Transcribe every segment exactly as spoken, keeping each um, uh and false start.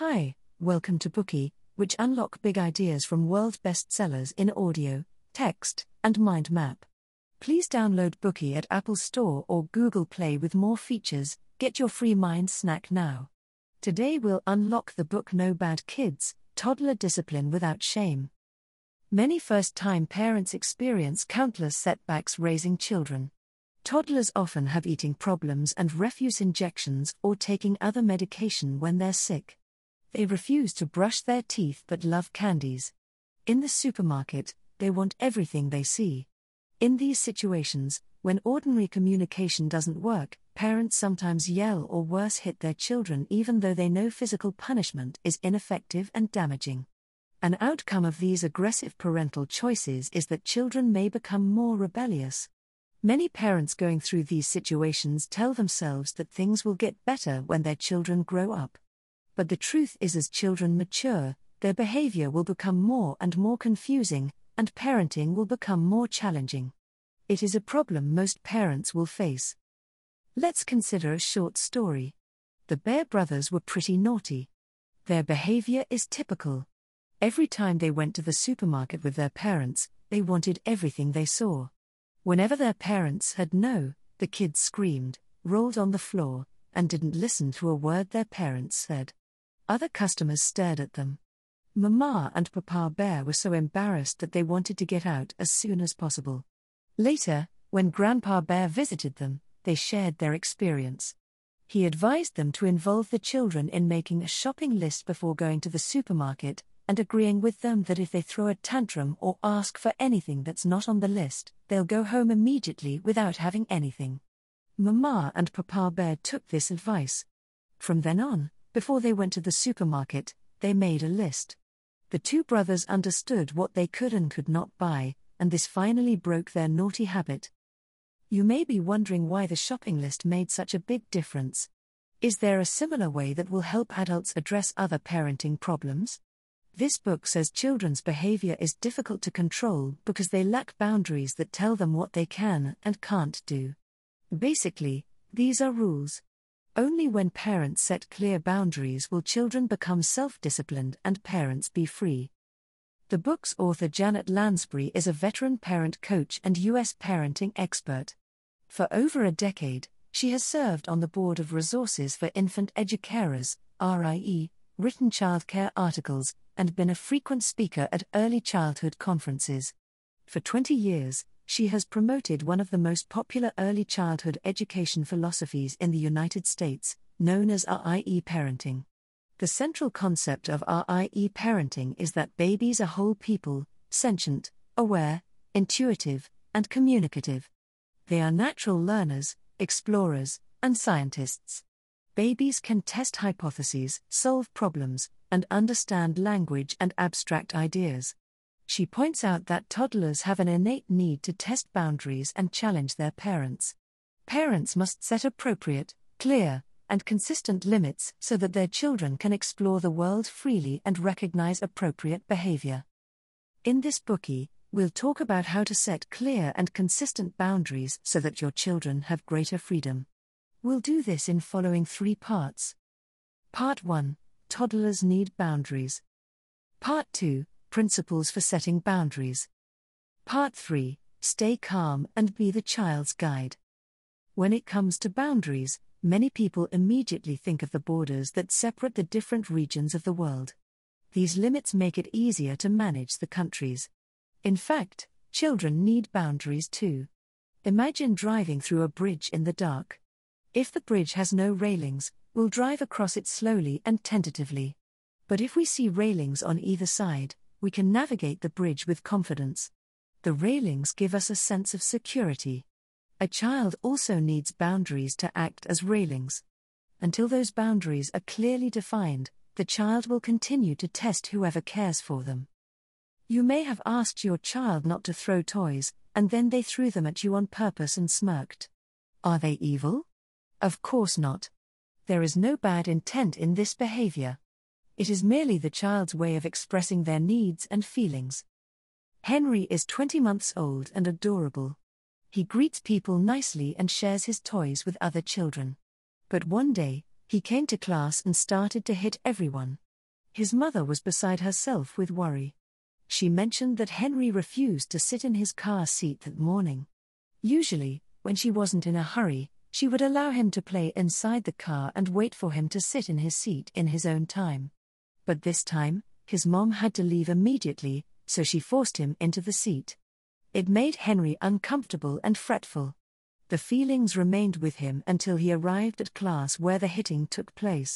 Hi, welcome to Bookey, which unlock big ideas from world bestsellers in audio, text, and mind map. Please download Bookey at Apple Store or Google Play with more features. Get your free mind snack now. Today we'll unlock the book No Bad Kids, Toddler Discipline Without Shame. Many first-time parents experience countless setbacks raising children. Toddlers often have eating problems and refuse injections or taking other medication when they're sick. They refuse to brush their teeth but love candies. In the supermarket, they want everything they see. In these situations, when ordinary communication doesn't work, parents sometimes yell or worse hit their children even though they know physical punishment is ineffective and damaging. An outcome of these aggressive parental choices is that children may become more rebellious. Many parents going through these situations tell themselves that things will get better when their children grow up. But the truth is, as children mature, their behavior will become more and more confusing, and parenting will become more challenging. It is a problem most parents will face. Let's consider a short story. The Bear brothers were pretty naughty. Their behavior is typical. Every time they went to the supermarket with their parents, they wanted everything they saw. Whenever their parents said no, the kids screamed, rolled on the floor, and didn't listen to a word their parents said. Other customers stared at them. Mama and Papa Bear were so embarrassed that they wanted to get out as soon as possible. Later, when Grandpa Bear visited them, they shared their experience. He advised them to involve the children in making a shopping list before going to the supermarket, and agreeing with them that if they throw a tantrum or ask for anything that's not on the list, they'll go home immediately without having anything. Mama and Papa Bear took this advice. From then on, before they went to the supermarket, they made a list. The two brothers understood what they could and could not buy, and this finally broke their naughty habit. You may be wondering why the shopping list made such a big difference. Is there a similar way that will help adults address other parenting problems? This book says children's behavior is difficult to control because they lack boundaries that tell them what they can and can't do. Basically, these are rules. Only when parents set clear boundaries will children become self-disciplined and parents be free. The book's author Janet Lansbury is a veteran parent coach and U S parenting expert. For over a decade, she has served on the board of Resources for Infant Educarers, R I E, written childcare articles, and been a frequent speaker at early childhood conferences. For twenty years, she has promoted one of the most popular early childhood education philosophies in the United States, known as R I E parenting. The central concept of R I E parenting is that babies are whole people, sentient, aware, intuitive, and communicative. They are natural learners, explorers, and scientists. Babies can test hypotheses, solve problems, and understand language and abstract ideas. She points out that toddlers have an innate need to test boundaries and challenge their parents. Parents must set appropriate, clear, and consistent limits so that their children can explore the world freely and recognize appropriate behavior. In this Bookey, we'll talk about how to set clear and consistent boundaries so that your children have greater freedom. We'll do this in following three parts. Part one. Toddlers need boundaries. Part two. Principles for setting boundaries. Part three. Stay calm and be the child's guide. When it comes to boundaries, many people immediately think of the borders that separate the different regions of the world. These limits make it easier to manage the countries. In fact, children need boundaries too. Imagine driving through a bridge in the dark. If the bridge has no railings, we'll drive across it slowly and tentatively. But if we see railings on either side, we can navigate the bridge with confidence. The railings give us a sense of security. A child also needs boundaries to act as railings. Until those boundaries are clearly defined, the child will continue to test whoever cares for them. You may have asked your child not to throw toys, and then they threw them at you on purpose and smirked. Are they evil? Of course not. There is no bad intent in this behavior. It is merely the child's way of expressing their needs and feelings. Henry is twenty months old and adorable. He greets people nicely and shares his toys with other children. But one day, he came to class and started to hit everyone. His mother was beside herself with worry. She mentioned that Henry refused to sit in his car seat that morning. Usually, when she wasn't in a hurry, she would allow him to play inside the car and wait for him to sit in his seat in his own time. But this time, his mom had to leave immediately, so she forced him into the seat. It made Henry uncomfortable and fretful. The feelings remained with him until he arrived at class where the hitting took place.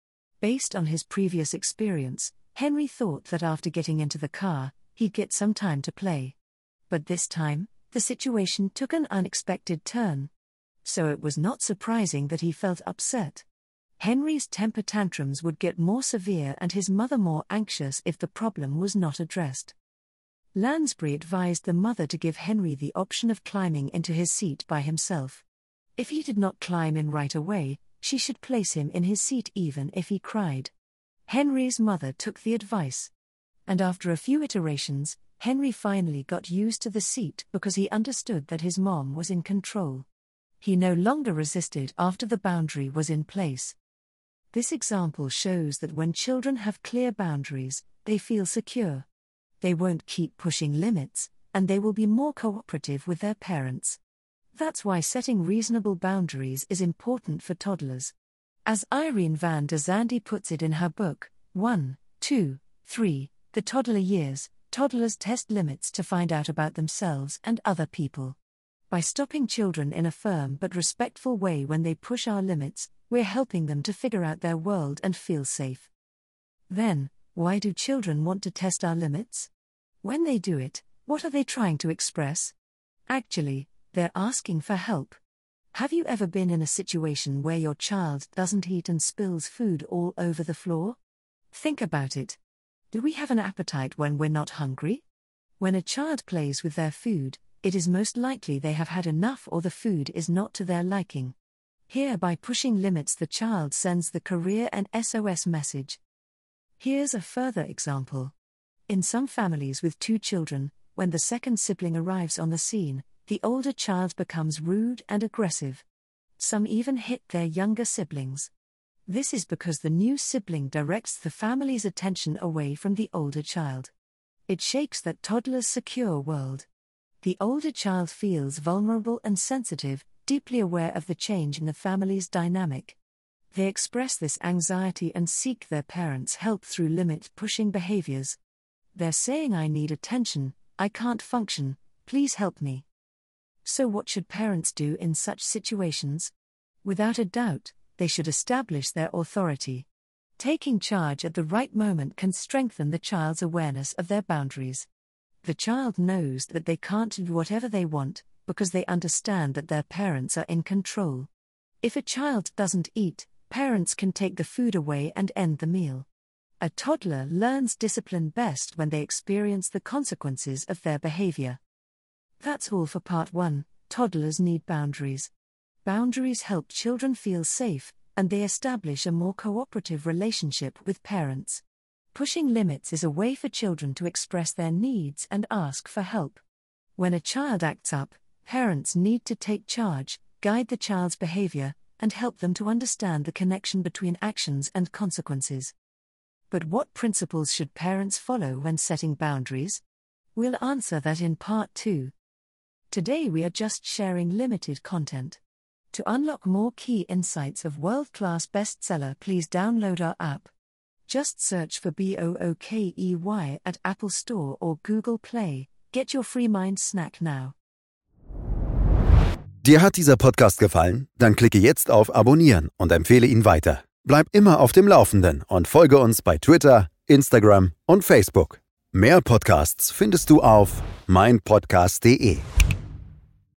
Based on his previous experience, Henry thought that after getting into the car, he'd get some time to play. But this time, the situation took an unexpected turn. So it was not surprising that he felt upset. Henry's temper tantrums would get more severe and his mother more anxious if the problem was not addressed. Lansbury advised the mother to give Henry the option of climbing into his seat by himself. If he did not climb in right away, she should place him in his seat even if he cried. Henry's mother took the advice. And after a few iterations, Henry finally got used to the seat because he understood that his mom was in control. He no longer resisted after the boundary was in place. This example shows that when children have clear boundaries, they feel secure. They won't keep pushing limits, and they will be more cooperative with their parents. That's why setting reasonable boundaries is important for toddlers. As Irene van der Zande puts it in her book, one, two, three, The Toddler Years, toddlers test limits to find out about themselves and other people. By stopping children in a firm but respectful way when they push our limits, we're helping them to figure out their world and feel safe. Then, why do children want to test our limits? When they do it, what are they trying to express? Actually, they're asking for help. Have you ever been in a situation where your child doesn't eat and spills food all over the floor? Think about it. Do we have an appetite when we're not hungry? When a child plays with their food, it is most likely they have had enough or the food is not to their liking. Here, by pushing limits, the child sends the career and S O S message. Here's a further example. In some families with two children, when the second sibling arrives on the scene, the older child becomes rude and aggressive. Some even hit their younger siblings. This is because the new sibling directs the family's attention away from the older child. It shakes that toddler's secure world. The older child feels vulnerable and sensitive, deeply aware of the change in the family's dynamic. They express this anxiety and seek their parents' help through limit-pushing behaviors. They're saying, "I need attention, I can't function, please help me." So what should parents do in such situations? Without a doubt, they should establish their authority. Taking charge at the right moment can strengthen the child's awareness of their boundaries. The child knows that they can't do whatever they want, because they understand that their parents are in control. If a child doesn't eat, parents can take the food away and end the meal. A toddler learns discipline best when they experience the consequences of their behavior. That's all for part one. Toddlers need boundaries. Boundaries help children feel safe, and they establish a more cooperative relationship with parents. Pushing limits is a way for children to express their needs and ask for help. When a child acts up, parents need to take charge, guide the child's behavior, and help them to understand the connection between actions and consequences. But what principles should parents follow when setting boundaries? We'll answer that in part two. Today we are just sharing limited content. To unlock more key insights of world-class bestseller, please download our app. Just search for Bookey at Apple Store or Google Play. Get your free mind snack now. Dir hat dieser Podcast gefallen? Dann klicke jetzt auf Abonnieren und empfehle ihn weiter. Bleib immer auf dem Laufenden und folge uns bei Twitter, Instagram und Facebook. Mehr Podcasts findest du auf meinpodcast punkt de.